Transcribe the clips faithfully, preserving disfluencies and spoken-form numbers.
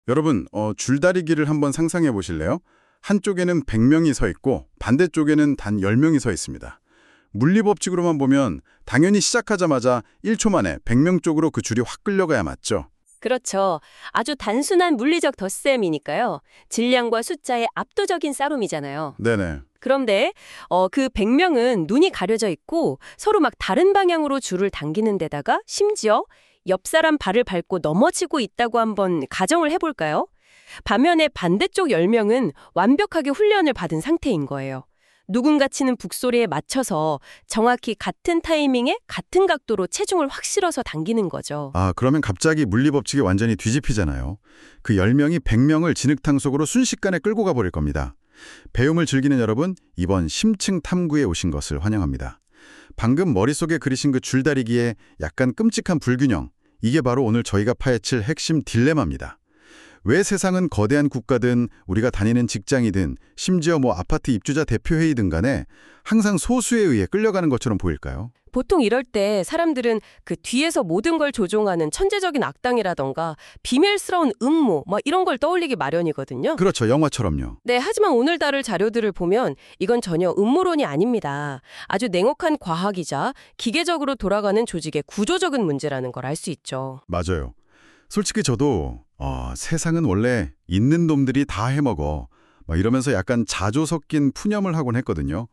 여러분, 어, 줄다리기를 한번 상상해 보실래요? 한쪽에는 백 명이 서 있고 반대쪽에는 단 열 명이 서 있습니다. 물리법칙으로만 보면 당연히 시작하자마자 일 초 만에 백 명 쪽으로 그 줄이 확 끌려가야 맞죠? 그렇죠. 아주 단순한 물리적 덧셈이니까요. 질량과 숫자의 압도적인 싸움이잖아요. 네네. 그런데 어, 그 백 명은 눈이 가려져 있고 서로 막 다른 방향으로 줄을 당기는 데다가 심지어 옆 사람 발을 밟고 넘어지고 있다고 한번 가정을 해볼까요? 반면에 반대쪽 열 명은 완벽하게 훈련을 받은 상태인 거예요. 누군가 치는 북소리에 맞춰서 정확히 같은 타이밍에 같은 각도로 체중을 확 실어서 당기는 거죠. 아, 그러면 갑자기 물리법칙이 완전히 뒤집히잖아요. 그 열 명이 백 명을 진흙탕 속으로 순식간에 끌고 가버릴 겁니다. 배움을 즐기는 여러분, 이번 심층 탐구에 오신 것을 환영합니다. 방금 머릿속에 그리신 그 줄다리기의 약간 끔찍한 불균형, 이게 바로 오늘 저희가 파헤칠 핵심 딜레마입니다. 왜 세상은 거대한 국가든 우리가 다니는 직장이든 심지어 뭐 아파트 입주자 대표회의든 간에 항상 소수에 의해 끌려가는 것처럼 보일까요? 보통 이럴 때 사람들은 그 뒤에서 모든 걸 조종하는 천재적인 악당이라던가 비밀스러운 음모 뭐 이런 걸 떠올리기 마련이거든요. 그렇죠. 영화처럼요. 네, 하지만 오늘 다룰 자료들을 보면 이건 전혀 음모론이 아닙니다. 아주 냉혹한 과학이자 기계적으로 돌아가는 조직의 구조적인 문제라는 걸 알 수 있죠. 맞아요. 솔직히 저도 어, 세상은 원래 있는 놈들이 다 해먹어 막 이러면서 약간 자조 섞인 푸념을 하곤 했거든요.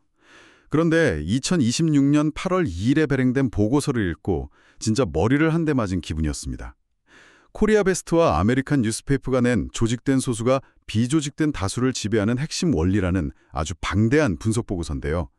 그런데 이천이십육 년 팔월 이일에 발행된 보고서를 읽고 진짜 머리를 한 대 맞은 기분이었습니다. 코리아 베스트와 아메리칸 뉴스페이퍼가 낸 조직된 소수가 비조직된 다수를 지배하는 핵심 원리라는 아주 방대한 분석 보고서인데요.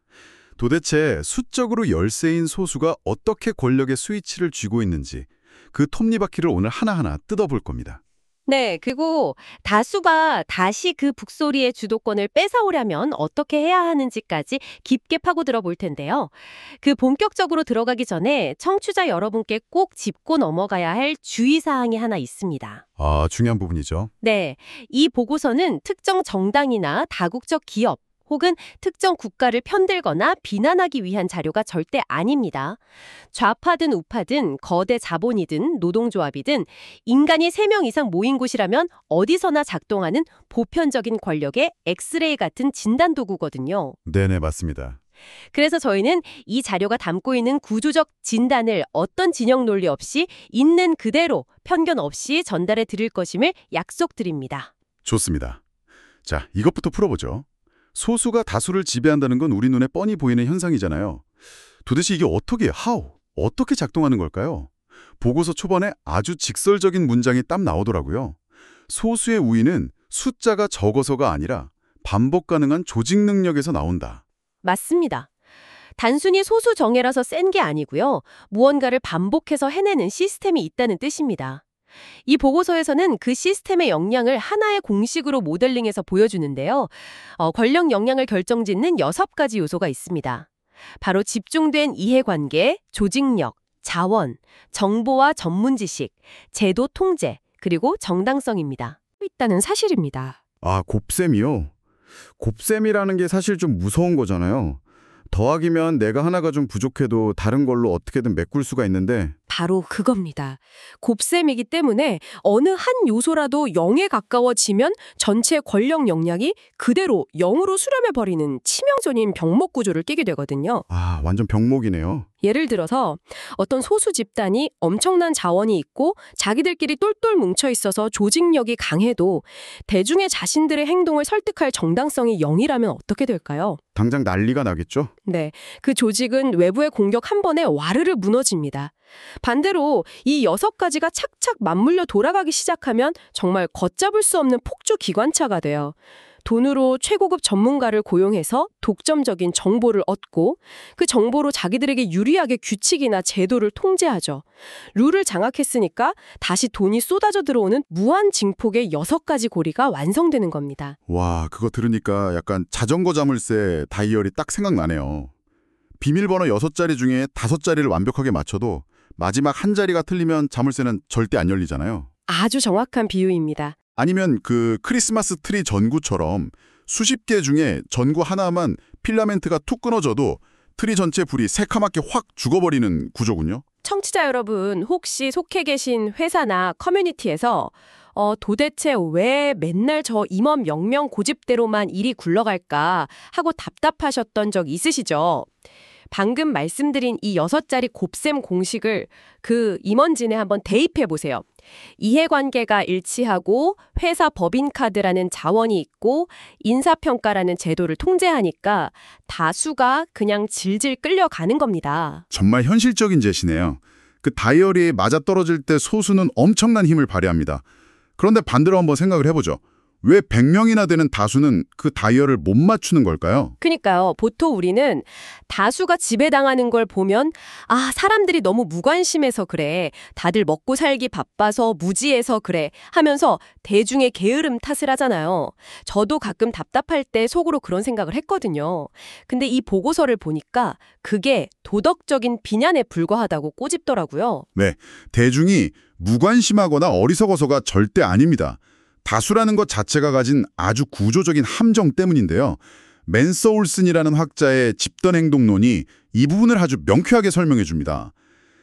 도대체 수적으로 열세인 소수가 어떻게 권력의 스위치를 쥐고 있는지 그 톱니바퀴를 오늘 하나하나 뜯어볼 겁니다. 네, 그리고 다수가 다시 그 북소리의 주도권을 뺏어오려면 어떻게 해야 하는지까지 깊게 파고들어 볼 텐데요. 그 본격적으로 들어가기 전에 청취자 여러분께 꼭 짚고 넘어가야 할 주의사항이 하나 있습니다. 아, 중요한 부분이죠. 네, 이 보고서는 특정 정당이나 다국적 기업, 혹은 특정 국가를 편들거나 비난하기 위한 자료가 절대 아닙니다. 좌파든 우파든 거대 자본이든 노동조합이든 인간이 세 명 이상 모인 곳이라면 어디서나 작동하는 보편적인 권력의 엑스레이 같은 진단도구거든요. 네네, 맞습니다. 그래서 저희는 이 자료가 담고 있는 구조적 진단을 어떤 진영 논리 없이 있는 그대로 편견 없이 전달해 드릴 것임을 약속드립니다. 좋습니다. 자, 이것부터 풀어보죠. 소수가 다수를 지배한다는 건 우리 눈에 뻔히 보이는 현상이잖아요. 도대체 이게 어떻게, how, 어떻게 작동하는 걸까요? 보고서 초반에 아주 직설적인 문장이 딱 나오더라고요. 소수의 우위는 숫자가 적어서가 아니라 반복 가능한 조직 능력에서 나온다. 맞습니다. 단순히 소수 정예라서 센 게 아니고요. 무언가를 반복해서 해내는 시스템이 있다는 뜻입니다. 이 보고서에서는 그 시스템의 역량을 하나의 공식으로 모델링해서 보여주는데요. 어, 권력 역량을 결정짓는 여섯 가지 요소가 있습니다. 바로 집중된 이해관계, 조직력, 자원, 정보와 전문 지식, 제도 통제, 그리고 정당성입니다. 있다는 사실입니다. 아, 곱셈이요? 곱셈이라는 게 사실 좀 무서운 거잖아요. 더하기면 내가 하나가 좀 부족해도 다른 걸로 어떻게든 메꿀 수가 있는데 바로 그겁니다. 곱셈이기 때문에 어느 한 요소라도 영에 가까워지면 전체 권력 역량이 그대로 영으로 수렴해버리는 치명적인 병목 구조를 끼게 되거든요. 아, 완전 병목이네요. 예를 들어서 어떤 소수 집단이 엄청난 자원이 있고 자기들끼리 똘똘 뭉쳐 있어서 조직력이 강해도 대중의 자신들의 행동을 설득할 정당성이 영이라면 어떻게 될까요? 당장 난리가 나겠죠? 네, 그 조직은 외부의 공격 한 번에 와르르 무너집니다. 반대로 이 여섯 가지가 착착 맞물려 돌아가기 시작하면 정말 걷잡을 수 없는 폭주 기관차가 돼요. 돈으로 최고급 전문가를 고용해서 독점적인 정보를 얻고 그 정보로 자기들에게 유리하게 규칙이나 제도를 통제하죠. 룰을 장악했으니까 다시 돈이 쏟아져 들어오는 무한 징폭의 여섯 가지 고리가 완성되는 겁니다. 와, 그거 들으니까 약간 자전거 자물쇠 다이어리 딱 생각나네요. 비밀번호 여섯 자리 중에 다섯 자리를 완벽하게 맞춰도 마지막 한 자리가 틀리면 자물쇠는 절대 안 열리잖아요. 아주 정확한 비유입니다. 아니면 그 크리스마스 트리 전구처럼 수십 개 중에 전구 하나만 필라멘트가 툭 끊어져도 트리 전체 불이 새카맣게 확 죽어버리는 구조군요. 청취자 여러분, 혹시 속해 계신 회사나 커뮤니티에서 어, 도대체 왜 맨날 저 임원 명명 고집대로만 일이 굴러갈까 하고 답답하셨던 적 있으시죠? 방금 말씀드린 이 여섯 자리 곱셈 공식을 그 임원진에 한번 대입해 보세요. 이해관계가 일치하고 회사 법인카드라는 자원이 있고 인사평가라는 제도를 통제하니까 다수가 그냥 질질 끌려가는 겁니다. 정말 현실적인 제시네요. 그 다이어리에 맞아떨어질 때 소수는 엄청난 힘을 발휘합니다. 그런데 반대로 한번 생각을 해보죠. 왜 백 명이나 되는 다수는 그 다이얼을 못 맞추는 걸까요? 그니까요. 보통 우리는 다수가 지배당하는 걸 보면 아, 사람들이 너무 무관심해서 그래. 다들 먹고 살기 바빠서 무지해서 그래. 하면서 대중의 게으름 탓을 하잖아요. 저도 가끔 답답할 때 속으로 그런 생각을 했거든요. 근데 이 보고서를 보니까 그게 도덕적인 비난에 불과하다고 꼬집더라고요. 네, 대중이 무관심하거나 어리석어서가 절대 아닙니다. 다수라는 것 자체가 가진 아주 구조적인 함정 때문인데요. 맨서 올슨이라는 학자의 집단행동론이 이 부분을 아주 명쾌하게 설명해 줍니다.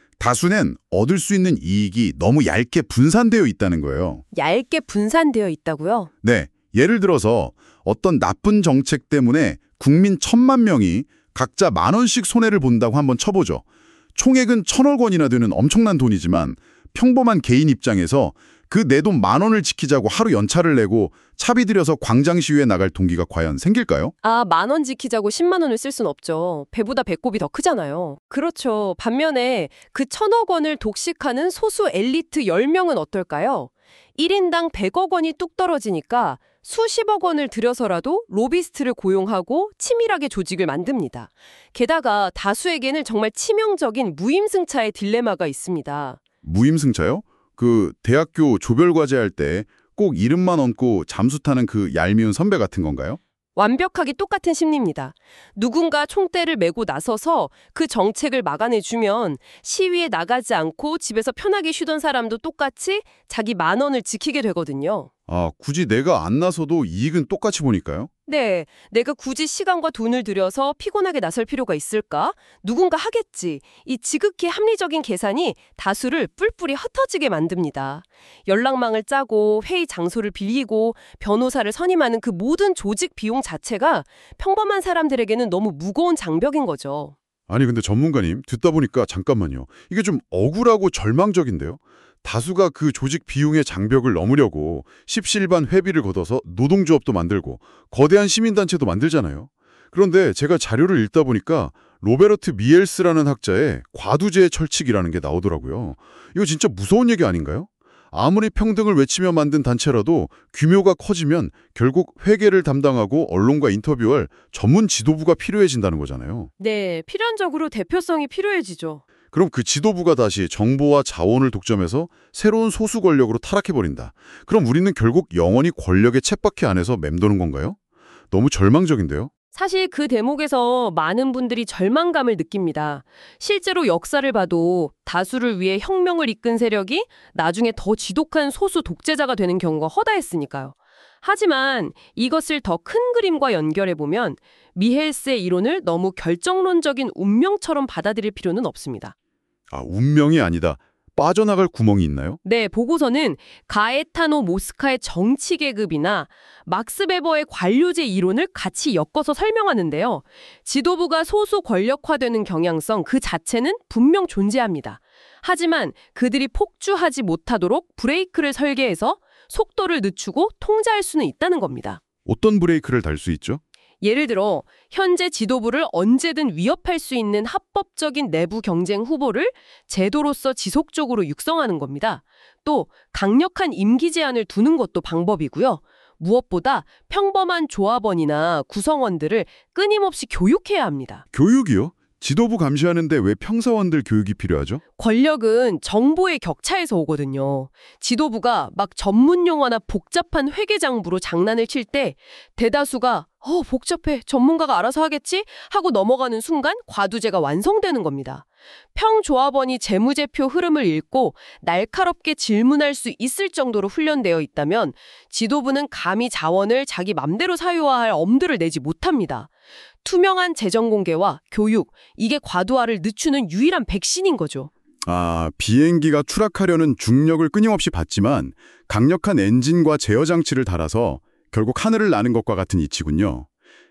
다수는 얻을 수 있는 이익이 너무 얇게 분산되어 있다는 거예요. 얇게 분산되어 있다고요? 네, 예를 들어서 어떤 나쁜 정책 때문에 국민 천만 명이 각자 만 원씩 손해를 본다고 한번 쳐보죠. 총액은 천억 원이나 되는 엄청난 돈이지만 평범한 개인 입장에서 그 내 돈 만 원을 지키자고 하루 연차를 내고 차비 들여서 광장 시위에 나갈 동기가 과연 생길까요? 아, 만 원 지키자고 십만 원을 쓸 순 없죠. 배보다 배꼽이 더 크잖아요. 그렇죠. 반면에 그 천억 원을 독식하는 소수 엘리트 열 명은 어떨까요? 일 인당 백억 원이 뚝 떨어지니까 수십억 원을 들여서라도 로비스트를 고용하고 치밀하게 조직을 만듭니다. 게다가 다수에게는 정말 치명적인 무임승차의 딜레마가 있습니다. 무임승차요? 그 대학교 조별과제 할 때 꼭 이름만 얹고 잠수 타는 그 얄미운 선배 같은 건가요? 완벽하게 똑같은 심리입니다. 누군가 총대를 메고 나서서 그 정책을 막아내주면 시위에 나가지 않고 집에서 편하게 쉬던 사람도 똑같이 자기 만 원을 지키게 되거든요. 아, 굳이 내가 안 나서도 이익은 똑같이 보니까요? 네, 내가 굳이 시간과 돈을 들여서 피곤하게 나설 필요가 있을까? 누군가 하겠지. 이 지극히 합리적인 계산이 다수를 뿔뿔이 흩어지게 만듭니다. 연락망을 짜고 회의 장소를 빌리고 변호사를 선임하는 그 모든 조직 비용 자체가 평범한 사람들에게는 너무 무거운 장벽인 거죠. 아니 근데 전문가님 듣다 보니까 잠깐만요. 이게 좀 억울하고 절망적인데요. 다수가 그 조직 비용의 장벽을 넘으려고 십시일반 회비를 걷어서 노동조합도 만들고 거대한 시민단체도 만들잖아요. 그런데 제가 자료를 읽다 보니까 로베르트 미엘스라는 학자의 과두제의 철칙이라는 게 나오더라고요. 이거 진짜 무서운 얘기 아닌가요? 아무리 평등을 외치며 만든 단체라도 규모가 커지면 결국 회계를 담당하고 언론과 인터뷰할 전문 지도부가 필요해진다는 거잖아요. 네, 필연적으로 대표성이 필요해지죠. 그럼 그 지도부가 다시 정보와 자원을 독점해서 새로운 소수 권력으로 타락해버린다. 그럼 우리는 결국 영원히 권력의 쳇바퀴 안에서 맴도는 건가요? 너무 절망적인데요? 사실 그 대목에서 많은 분들이 절망감을 느낍니다. 실제로 역사를 봐도 다수를 위해 혁명을 이끈 세력이 나중에 더 지독한 소수 독재자가 되는 경우가 허다했으니까요. 하지만 이것을 더 큰 그림과 연결해보면 미헬스의 이론을 너무 결정론적인 운명처럼 받아들일 필요는 없습니다. 아, 운명이 아니다. 빠져나갈 구멍이 있나요? 네, 보고서는 가에타노 모스카의 정치 계급이나 막스 베버의 관료제 이론을 같이 엮어서 설명하는데요. 지도부가 소수 권력화되는 경향성 그 자체는 분명 존재합니다. 하지만 그들이 폭주하지 못하도록 브레이크를 설계해서 속도를 늦추고 통제할 수는 있다는 겁니다. 어떤 브레이크를 달 수 있죠? 예를 들어 현재 지도부를 언제든 위협할 수 있는 합법적인 내부 경쟁 후보를 제도로서 지속적으로 육성하는 겁니다. 또 강력한 임기 제한을 두는 것도 방법이고요. 무엇보다 평범한 조합원이나 구성원들을 끊임없이 교육해야 합니다. 교육이요? 지도부 감시하는데 왜 평사원들 교육이 필요하죠? 권력은 정보의 격차에서 오거든요. 지도부가 막 전문 용어나 복잡한 회계장부로 장난을 칠 때 대다수가 어, 복잡해. 전문가가 알아서 하겠지? 하고 넘어가는 순간 과두제가 완성되는 겁니다. 평조합원이 재무제표 흐름을 읽고 날카롭게 질문할 수 있을 정도로 훈련되어 있다면 지도부는 감히 자원을 자기 맘대로 사유화할 엄두를 내지 못합니다. 투명한 재정 공개와 교육, 이게 과도화를 늦추는 유일한 백신인 거죠. 아, 비행기가 추락하려는 중력을 끊임없이 받지만 강력한 엔진과 제어 장치를 달아서 결국 하늘을 나는 것과 같은 이치군요.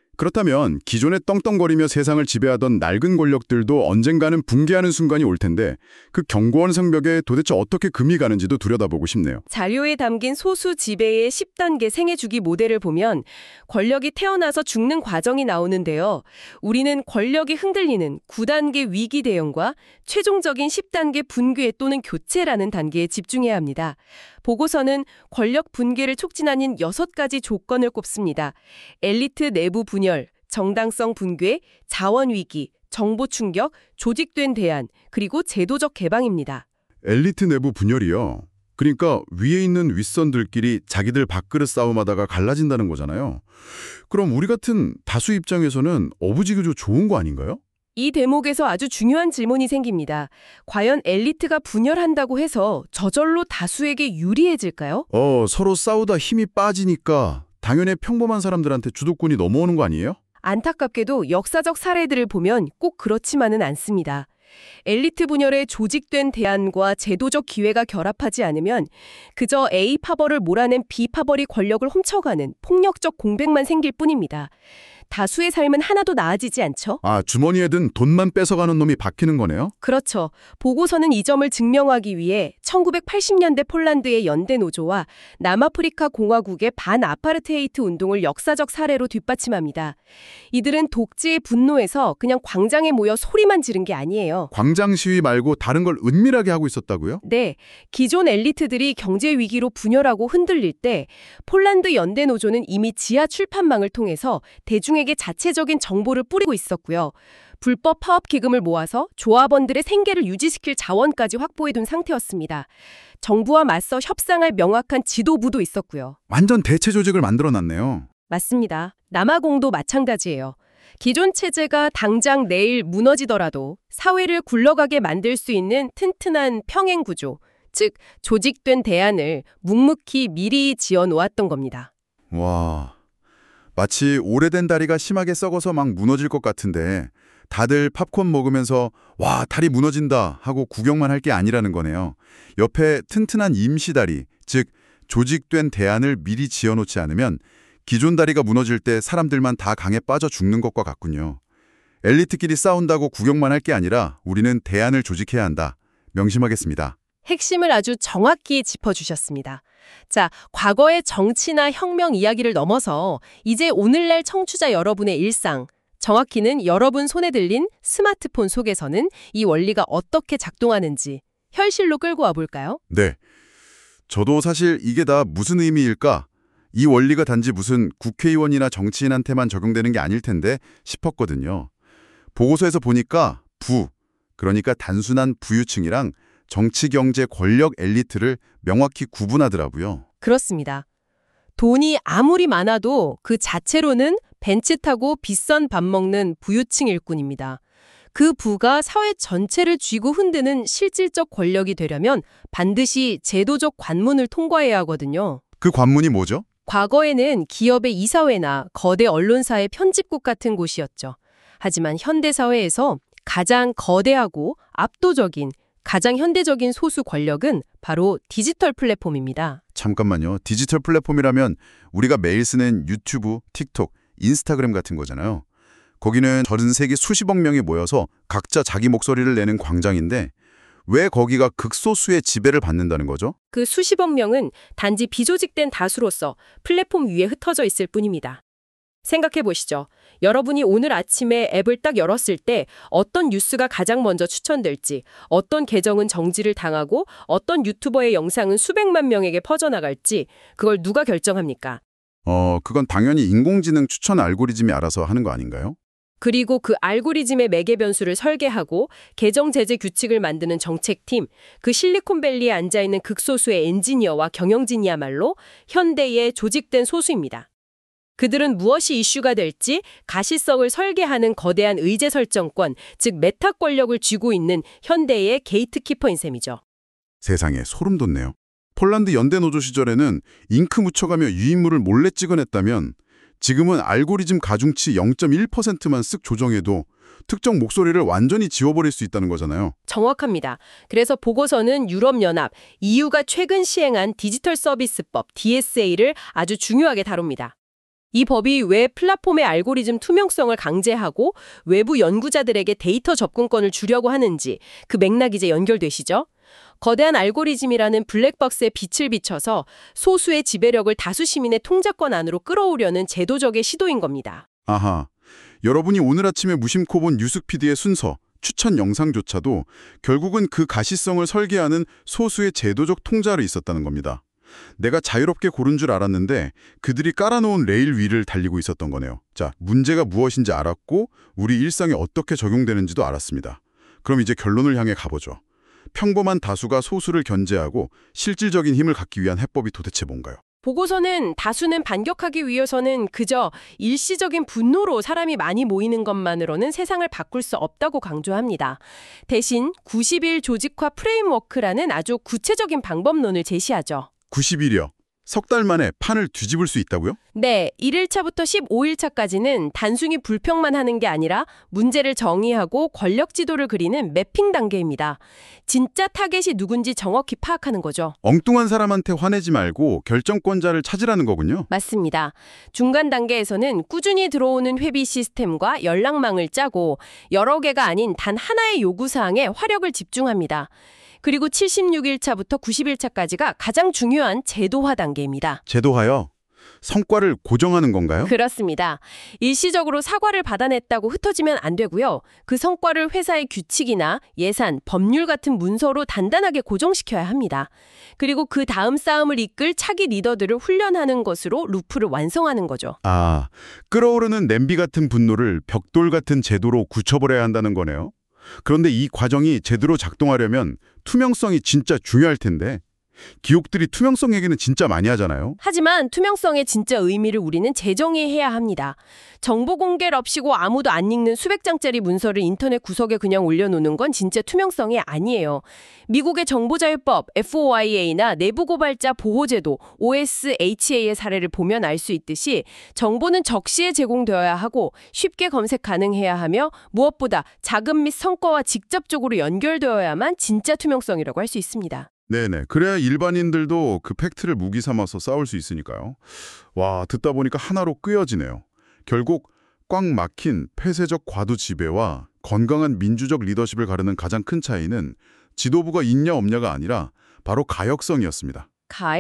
그렇다면 기존에 떵떵거리며 세상을 지배하던 낡은 권력들도 언젠가는 붕괴하는 순간이 올 텐데 그 견고한 성벽에 도대체 어떻게 금이 가는지도 들여다보고 싶네요. 자료에 담긴 소수 지배의 십 단계 생애주기 모델을 보면 권력이 태어나서 죽는 과정이 나오는데요. 우리는 권력이 흔들리는 구 단계 위기 대응과 최종적인 십 단계 붕괴 또는 교체라는 단계에 집중해야 합니다. 보고서는 권력 분괴를 촉진하는 여섯 가지 조건을 꼽습니다. 엘리트 내부 분열, 정당성 붕괴, 자원 위기, 정보 충격, 조직된 대안, 그리고 제도적 개방입니다. 엘리트 내부 분열이요. 그러니까 위에 있는 윗선들끼리 자기들 밥그릇 싸움하다가 갈라진다는 거잖아요. 그럼 우리 같은 다수 입장에서는 어부지구조 좋은 거 아닌가요? 이 대목에서 아주 중요한 질문이 생깁니다. 과연 엘리트가 분열한다고 해서 저절로 다수에게 유리해질까요? 어, 서로 싸우다 힘이 빠지니까 당연히 평범한 사람들한테 주도권이 넘어오는 거 아니에요? 안타깝게도 역사적 사례들을 보면 꼭 그렇지만은 않습니다. 엘리트 분열의 조직된 대안과 제도적 기회가 결합하지 않으면 그저 A 파벌을 몰아낸 B 파벌이 권력을 훔쳐가는 폭력적 공백만 생길 뿐입니다. 다수의 삶은 하나도 나아지지 않죠? 아, 주머니에 든 돈만 뺏어가는 놈이 바뀌는 거네요? 그렇죠. 보고서는 이 점을 증명하기 위해 천구백팔십 년대 폴란드의 연대 노조와 남아프리카 공화국의 반아파르테이트 운동을 역사적 사례로 뒷받침합니다. 이들은 독재의 분노에서 그냥 광장에 모여 소리만 지른 게 아니에요. 광장 시위 말고 다른 걸 은밀하게 하고 있었다고요? 네, 기존 엘리트들이 경제 위기로 분열하고 흔들릴 때 폴란드 연대 노조는 이미 지하 출판망을 통해서 대중에게 자체적인 정보를 뿌리고 있었고요. 불법 파업 기금을 모아서 조합원들의 생계를 유지시킬 자원까지 확보해둔 상태였습니다. 정부와 맞서 협상할 명확한 지도부도 있었고요. 완전 대체 조직을 만들어놨네요. 맞습니다. 남아공도 마찬가지예요. 기존 체제가 당장 내일 무너지더라도 사회를 굴러가게 만들 수 있는 튼튼한 평행 구조, 즉 조직된 대안을 묵묵히 미리 지어놓았던 겁니다. 와, 마치 오래된 다리가 심하게 썩어서 막 무너질 것 같은데 다들 팝콘 먹으면서 와, 다리 무너진다 하고 구경만 할 게 아니라는 거네요. 옆에 튼튼한 임시다리, 즉 조직된 대안을 미리 지어놓지 않으면 기존 다리가 무너질 때 사람들만 다 강에 빠져 죽는 것과 같군요. 엘리트끼리 싸운다고 구경만 할 게 아니라 우리는 대안을 조직해야 한다. 명심하겠습니다. 핵심을 아주 정확히 짚어주셨습니다. 자, 과거의 정치나 혁명 이야기를 넘어서 이제 오늘날 청취자 여러분의 일상, 정확히는 여러분 손에 들린 스마트폰 속에서는 이 원리가 어떻게 작동하는지 현실로 끌고 와볼까요? 네, 저도 사실 이게 다 무슨 의미일까? 이 원리가 단지 무슨 국회의원이나 정치인한테만 적용되는 게 아닐 텐데 싶었거든요. 보고서에서 보니까 부, 그러니까 단순한 부유층이랑 정치, 경제, 권력 엘리트를 명확히 구분하더라고요. 그렇습니다. 돈이 아무리 많아도 그 자체로는 벤츠 타고 비싼 밥 먹는 부유층 일꾼입니다. 그 부가 사회 전체를 쥐고 흔드는 실질적 권력이 되려면 반드시 제도적 관문을 통과해야 하거든요. 그 관문이 뭐죠? 과거에는 기업의 이사회나 거대 언론사의 편집국 같은 곳이었죠. 하지만 현대사회에서 가장 거대하고 압도적인, 가장 현대적인 소수 권력은 바로 디지털 플랫폼입니다. 잠깐만요. 디지털 플랫폼이라면 우리가 매일 쓰는 유튜브, 틱톡, 인스타그램 같은 거잖아요. 거기는 전 세계 수십억 명이 모여서 각자 자기 목소리를 내는 광장인데 왜 거기가 극소수의 지배를 받는다는 거죠? 그 수십억 명은 단지 비조직된 다수로서 플랫폼 위에 흩어져 있을 뿐입니다. 생각해 보시죠. 여러분이 오늘 아침에 앱을 딱 열었을 때 어떤 뉴스가 가장 먼저 추천될지, 어떤 계정은 정지를 당하고 어떤 유튜버의 영상은 수백만 명에게 퍼져나갈지 그걸 누가 결정합니까? 어, 그건 당연히 인공지능 추천 알고리즘이 알아서 하는 거 아닌가요? 그리고 그 알고리즘의 매개 변수를 설계하고 계정 제재 규칙을 만드는 정책팀, 그 실리콘밸리에 앉아있는 극소수의 엔지니어와 경영진이야말로 현대의 조직된 소수입니다. 그들은 무엇이 이슈가 될지 가시성을 설계하는 거대한 의제 설정권, 즉 메타 권력을 쥐고 있는 현대의 게이트키퍼인 셈이죠. 세상에 소름 돋네요. 폴란드 연대 노조 시절에는 잉크 묻혀가며 유인물을 몰래 찍어냈다면 지금은 알고리즘 가중치 영 점 일 퍼센트만 쓱 조정해도 특정 목소리를 완전히 지워버릴 수 있다는 거잖아요. 정확합니다. 그래서 보고서는 유럽연합, 이유가 최근 시행한 디지털 서비스법 디에스에이를 아주 중요하게 다룹니다. 이 법이 왜 플랫폼의 알고리즘 투명성을 강제하고 외부 연구자들에게 데이터 접근권을 주려고 하는지 그 맥락이 이제 연결되시죠? 거대한 알고리즘이라는 블랙박스에 빛을 비춰서 소수의 지배력을 다수 시민의 통제권 안으로 끌어오려는 제도적의 시도인 겁니다. 아하, 여러분이 오늘 아침에 무심코 본 뉴스피드의 순서, 추천 영상조차도 결국은 그 가시성을 설계하는 소수의 제도적 통제 아래 있었다는 겁니다. 내가 자유롭게 고른 줄 알았는데 그들이 깔아놓은 레일 위를 달리고 있었던 거네요. 자, 문제가 무엇인지 알았고 우리 일상에 어떻게 적용되는지도 알았습니다. 그럼 이제 결론을 향해 가보죠. 평범한 다수가 소수를 견제하고 실질적인 힘을 갖기 위한 해법이 도대체 뭔가요? 보고서는 다수는 반격하기 위해서는 그저 일시적인 분노로 사람이 많이 모이는 것만으로는 세상을 바꿀 수 없다고 강조합니다. 대신 구십 일 조직화 프레임워크라는 아주 구체적인 방법론을 제시하죠. 구십 일이요. 석 달 만에 판을 뒤집을 수 있다고요? 네, 일 일차부터 십오 일차까지는 단순히 불평만 하는 게 아니라 문제를 정의하고 권력 지도를 그리는 매핑 단계입니다. 진짜 타겟이 누군지 정확히 파악하는 거죠. 엉뚱한 사람한테 화내지 말고 결정권자를 찾으라는 거군요. 맞습니다. 중간 단계에서는 꾸준히 들어오는 회비 시스템과 연락망을 짜고 여러 개가 아닌 단 하나의 요구사항에 화력을 집중합니다. 그리고 칠십육 일차부터 구십 일차까지가 가장 중요한 제도화 단계입니다. 제도하여 성과를 고정하는 건가요? 그렇습니다. 일시적으로 사과를 받아냈다고 흩어지면 안 되고요. 그 성과를 회사의 규칙이나 예산, 법률 같은 문서로 단단하게 고정시켜야 합니다. 그리고 그 다음 싸움을 이끌 차기 리더들을 훈련하는 것으로 루프를 완성하는 거죠. 아, 끓어오르는 냄비 같은 분노를 벽돌 같은 제도로 굳혀버려야 한다는 거네요. 그런데 이 과정이 제대로 작동하려면 투명성이 진짜 중요할 텐데 기업들이 투명성 얘기는 진짜 많이 하잖아요. 하지만 투명성의 진짜 의미를 우리는 재정의해야 합니다. 정보 공개를 없이고 아무도 안 읽는 수백 장짜리 문서를 인터넷 구석에 그냥 올려놓는 건 진짜 투명성이 아니에요. 미국의 정보자유법 에프오아이에이나 내부고발자 보호제도 오에스에이치에이의 사례를 보면 알 수 있듯이 정보는 적시에 제공되어야 하고 쉽게 검색 가능해야 하며 무엇보다 자금 및 성과와 직접적으로 연결되어야만 진짜 투명성이라고 할 수 있습니다. 네네. 그래야 일반인들도 그 팩트를 무기 삼아서 싸울 수 있으니까요. 와, 듣다 보니까 하나로 끄여지네요. 결국 꽉 막힌 폐쇄적 과도 지배와 건강한 민주적 리더십을 가르는 가장 큰 차이는 지도부가 있냐 없냐가 아니라 바로 가역성이었습니다.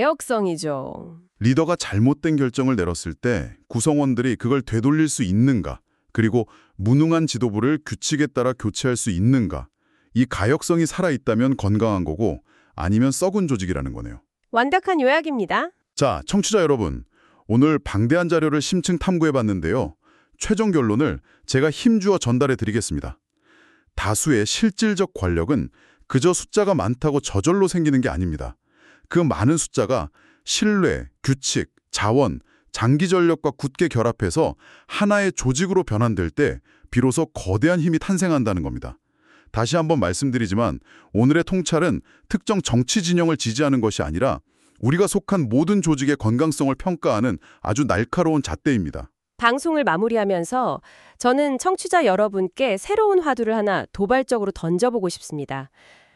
가역성이죠. 리더가 잘못된 결정을 내렸을 때 구성원들이 그걸 되돌릴 수 있는가, 그리고 무능한 지도부를 규칙에 따라 교체할 수 있는가, 이 가역성이 살아있다면 건강한 거고 아니면 썩은 조직이라는 거네요. 완벽한 요약입니다. 자, 청취자 여러분. 오늘 방대한 자료를 심층 탐구해봤는데요. 최종 결론을 제가 힘주어 전달해 드리겠습니다. 다수의 실질적 권력은 그저 숫자가 많다고 저절로 생기는 게 아닙니다. 그 많은 숫자가 신뢰, 규칙, 자원, 장기 전력과 굳게 결합해서 하나의 조직으로 변환될 때 비로소 거대한 힘이 탄생한다는 겁니다. 다시 한번 말씀드리지만 오늘의 통찰은 특정 정치 진영을 지지하는 것이 아니라 우리가 속한 모든 조직의 건강성을 평가하는 아주 날카로운 잣대입니다. 방송을 마무리하면서 저는 청취자 여러분께 새로운 화두를 하나 도발적으로 던져보고 싶습니다.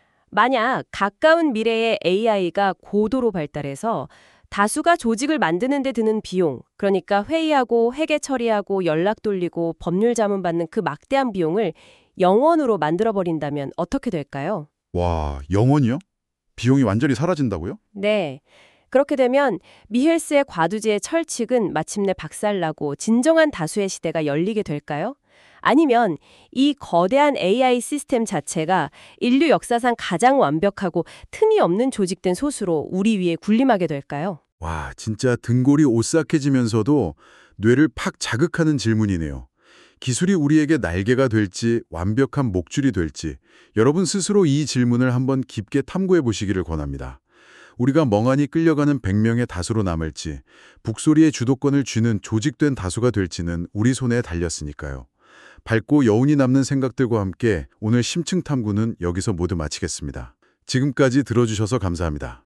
만약 가까운 미래에 에이아이가 고도로 발달해서 다수가 조직을 만드는 데 드는 비용, 그러니까 회의하고 회계 처리하고 연락 돌리고 법률 자문 받는 그 막대한 비용을 영원으로 만들어버린다면 어떻게 될까요? 와, 영원이요? 비용이 완전히 사라진다고요? 네. 그렇게 되면 미헬스의 과두지의 철칙은 마침내 박살나고 진정한 다수의 시대가 열리게 될까요? 아니면 이 거대한 에이아이 시스템 자체가 인류 역사상 가장 완벽하고 틈이 없는 조직된 소수로 우리 위에 군림하게 될까요? 와, 진짜 등골이 오싹해지면서도 뇌를 팍 자극하는 질문이네요. 기술이 우리에게 날개가 될지 완벽한 목줄이 될지 여러분 스스로 이 질문을 한번 깊게 탐구해 보시기를 권합니다. 우리가 멍하니 끌려가는 백 명의 다수로 남을지 북소리의 주도권을 쥐는 조직된 다수가 될지는 우리 손에 달렸으니까요. 밝고 여운이 남는 생각들과 함께 오늘 심층 탐구는 여기서 모두 마치겠습니다. 지금까지 들어주셔서 감사합니다.